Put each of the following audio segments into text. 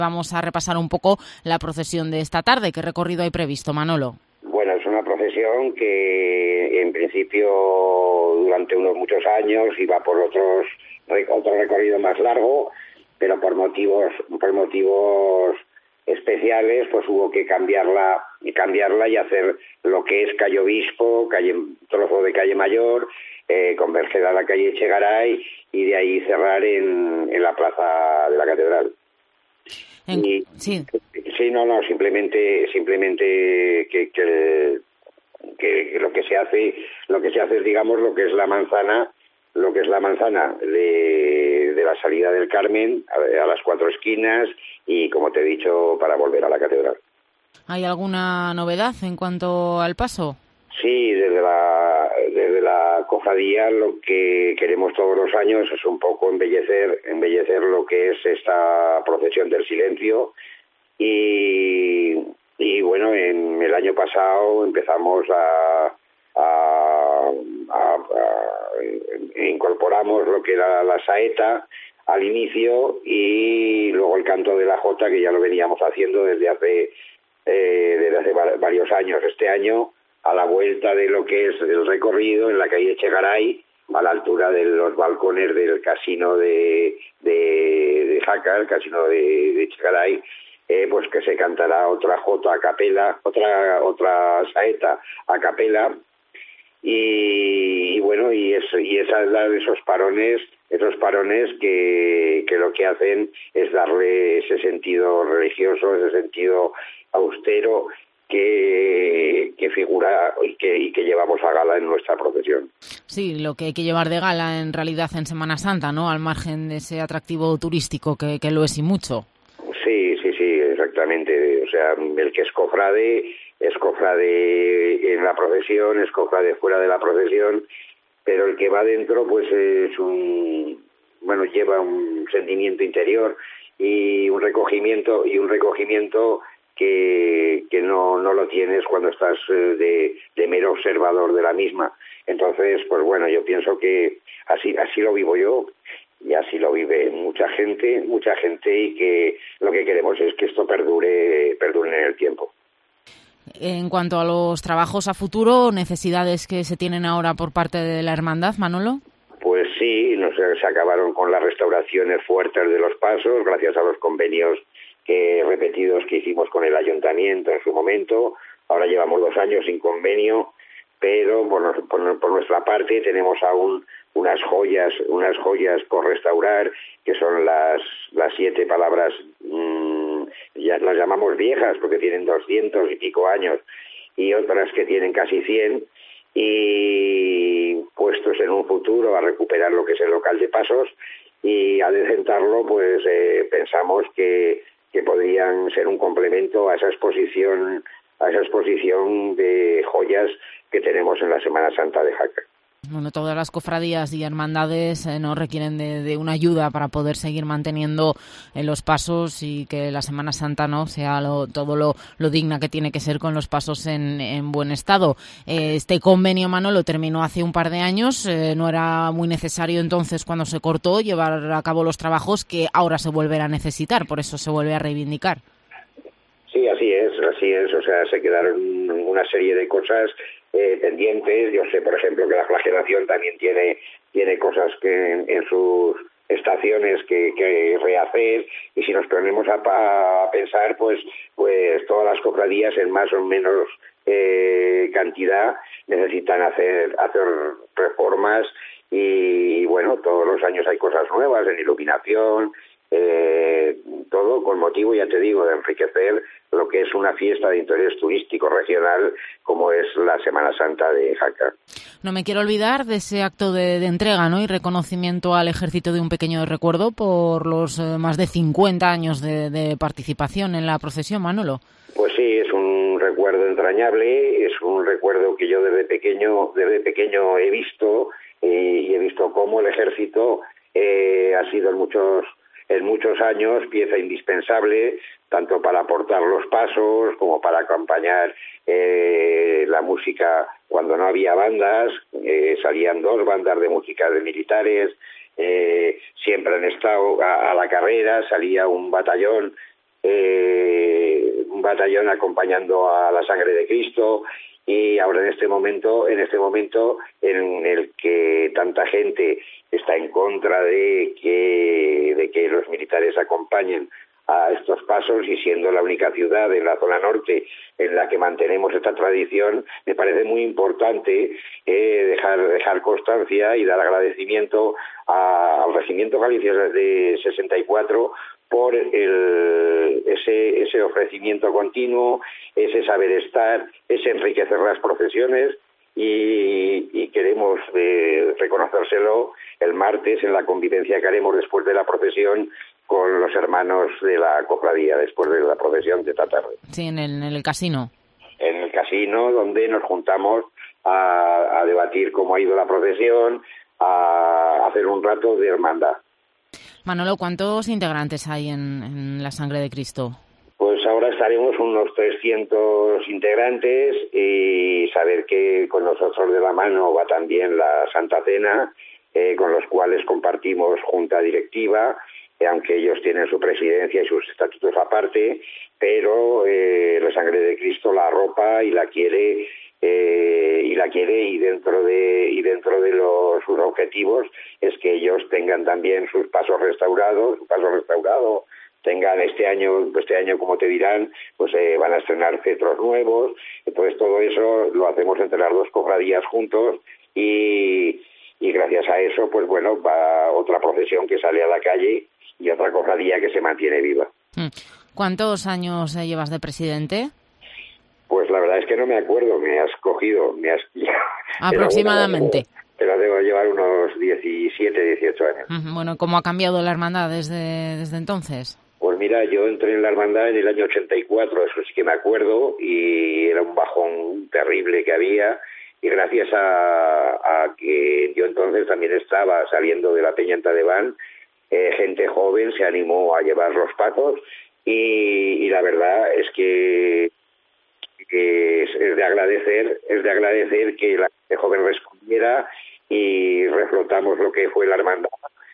Vamos a repasar un poco la procesión de esta tarde. ¿Qué recorrido hay previsto, Manolo? Bueno, es una procesión que en principio durante unos muchos años iba por otro recorrido más largo, pero por motivos especiales pues hubo que cambiarla y hacer lo que es calle Obispo, trozo de calle Mayor, converger a la calle Echegaray y de ahí cerrar en la plaza de la Catedral. Sí, simplemente que lo que se hace es, digamos, lo que es la manzana de la salida del Carmen a las 4 esquinas y, como te he dicho, para volver a la catedral. ¿Hay alguna novedad en cuanto al paso? Sí, desde la cofradía lo que queremos todos los años es un poco embellecer lo que es esta procesión del silencio y bueno, en el año pasado empezamos incorporamos lo que era la saeta al inicio y luego el canto de la jota, que ya lo veníamos haciendo desde hace varios años. Este año, a la vuelta de lo que es el recorrido en la calle Echegaray, a la altura de los balcones del casino de Jaca, el casino de Echegaray, pues que se cantará otra jota a capela, otra saeta a capela, y bueno, y esa es la de esos parones que lo que hacen es darle ese sentido religioso, ese sentido austero que figura y que llevamos a gala en nuestra procesión. Sí, lo que hay que llevar de gala en realidad en Semana Santa, ¿no? Al margen de ese atractivo turístico que lo es y mucho. Sí, exactamente. O sea, el que es cofrade en la procesión, es cofrade fuera de la procesión, pero el que va dentro pues lleva un sentimiento interior y un recogimiento que no lo tienes cuando estás de mero observador de la misma. Entonces, pues bueno, yo pienso que así lo vivo yo y así lo vive mucha gente, y que lo que queremos es que esto perdure en el tiempo. En cuanto a los trabajos a futuro, ¿necesidades que se tienen ahora por parte de la hermandad, Manolo? Pues sí, se acabaron con las restauraciones fuertes de los pasos, gracias a los convenios repetidos que hicimos con el ayuntamiento en su momento. Ahora llevamos 2 años sin convenio, pero por nuestra parte tenemos aún unas joyas por restaurar, que son las 7 palabras, ya las llamamos viejas porque tienen 200 y pico años, y otras que tienen casi 100, y puestos en un futuro a recuperar lo que es el local de pasos y a decentarlo, pues pensamos que podrían ser un complemento a esa exposición de joyas que tenemos en la Semana Santa de Jaca. Bueno, todas las cofradías y hermandades nos requieren de una ayuda para poder seguir manteniendo los pasos y que la Semana Santa no sea todo lo digna que tiene que ser, con los pasos en buen estado. Este convenio, Manolo, terminó hace un par de años. No era muy necesario entonces, cuando se cortó, llevar a cabo los trabajos que ahora se vuelven a necesitar, por eso se vuelve a reivindicar. Sí, así es. O sea, se quedaron una serie de cosas pendientes. Yo sé, por ejemplo, que la flagelación también tiene cosas que en sus estaciones que rehacer, y si nos ponemos a pensar, pues todas las cofradías en más o menos cantidad necesitan hacer reformas, y bueno, todos los años hay cosas nuevas en iluminación, todo con motivo, ya te digo, de enriquecer lo que es una fiesta de interés turístico regional como es la Semana Santa de Jaca. No me quiero olvidar de ese acto de entrega, ¿no?, y reconocimiento al Ejército de un pequeño recuerdo por los más de 50 años de participación en la procesión, Manolo. Pues sí, es un recuerdo entrañable, es un recuerdo que yo desde pequeño he visto, y he visto cómo el Ejército ha sido en muchos años pieza indispensable, tanto para aportar los pasos como para acompañar la música cuando no había bandas. Salían 2 bandas de música de militares, siempre han estado a la carrera, salía un batallón un batallón acompañando a la Sangre de Cristo, y ahora en este momento en el que tanta gente está en contra de que los militares acompañen a estos pasos, y siendo la única ciudad en la zona norte en la que mantenemos esta tradición, me parece muy importante dejar constancia y dar agradecimiento al Regimiento Galicia de 64 por ese ofrecimiento continuo, ese saber estar, ese enriquecer las procesiones, y queremos reconocérselo el martes en la convivencia que haremos después de la procesión con los hermanos de la cofradía, después de la procesión de esta tarde. Sí, en el casino. En el casino, donde nos juntamos a debatir cómo ha ido la procesión, a hacer un rato de hermandad. Manolo, ¿cuántos integrantes hay en la Sangre de Cristo? Pues ahora estaremos unos 300 integrantes, y saber que con nosotros de la mano va también la Santa Cena, con los cuales compartimos junta directiva, aunque ellos tienen su presidencia y sus estatutos aparte, pero la Sangre de Cristo la arropa y la quiere, y dentro de sus objetivos es que ellos tengan también su paso restaurado, tengan este año como te dirán, pues van a estrenar cetros nuevos. Entonces todo eso lo hacemos entre las dos cofradías juntos, y gracias a eso, pues bueno, va otra procesión que sale a la calle y otra cofradía que se mantiene viva. ¿Cuántos años llevas de presidente? Pues la verdad es que no me acuerdo, me has pillado. Aproximadamente. Pero debo llevar unos 17, 18 años. Bueno, ¿cómo ha cambiado la hermandad desde entonces? Pues mira, yo entré en la hermandad en el año 84, eso sí que me acuerdo, y era un bajón terrible que había, y gracias a que yo entonces también estaba saliendo de la Peña en Tadeván, gente joven se animó a llevar los pasos, y la verdad es que es de agradecer que la gente joven respondiera, y reflotamos lo que fue la hermandad,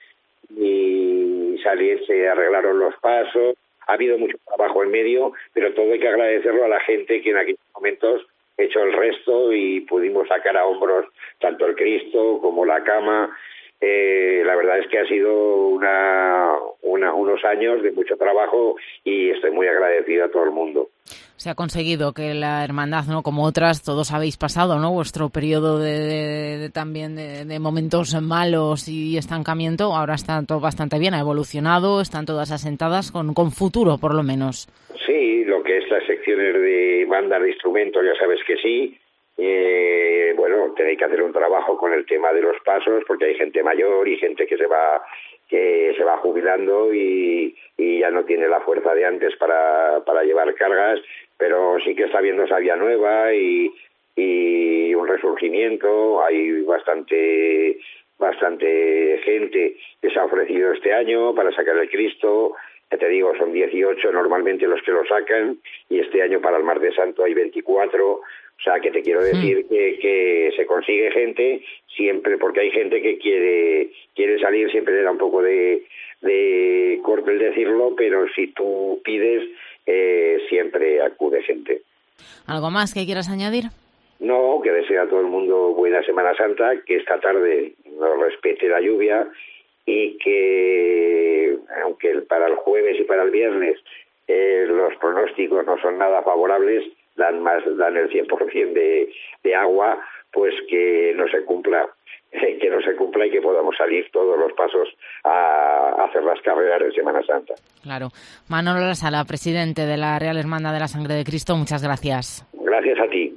y se arreglaron los pasos. Ha habido mucho trabajo en medio, pero todo hay que agradecerlo a la gente que en aquellos momentos echó el resto, y pudimos sacar a hombros tanto el Cristo como la cama. La verdad es que ha sido unos años de mucho trabajo, y estoy muy agradecido a todo el mundo. Se ha conseguido que la hermandad, ¿no?, como otras, todos habéis pasado, ¿no?, vuestro periodo también de momentos malos y estancamiento. Ahora está todo bastante bien, ha evolucionado, están todas asentadas con futuro, por lo menos. Sí, lo que es las secciones de bandas de instrumentos, ya sabes que sí. Bueno, tenéis que hacer un trabajo con el tema de los pasos, porque hay gente mayor y gente que se va jubilando, y ya no tiene la fuerza de antes para llevar cargas, pero sí que está viendo esa vía nueva y un resurgimiento. Hay bastante gente que se ha ofrecido este año para sacar el Cristo. Ya te digo, son 18 normalmente los que lo sacan, y este año para el Martes Santo hay 24. O sea, que te quiero decir que se consigue gente siempre, porque hay gente que quiere salir, siempre le da un poco de corto el decirlo, pero si tú pides, siempre acude gente. ¿Algo más que quieras añadir? No, que deseo a todo el mundo buena Semana Santa, que esta tarde nos respete la lluvia, y que, aunque para el jueves y para el viernes los pronósticos no son nada favorables, dan el 100% de agua, pues que no se cumpla y que podamos salir todos los pasos a hacer las carreras de Semana Santa. Claro. Manolo Lasala, presidente de la Real Hermandad de la Sangre de Cristo, muchas gracias. Gracias a ti.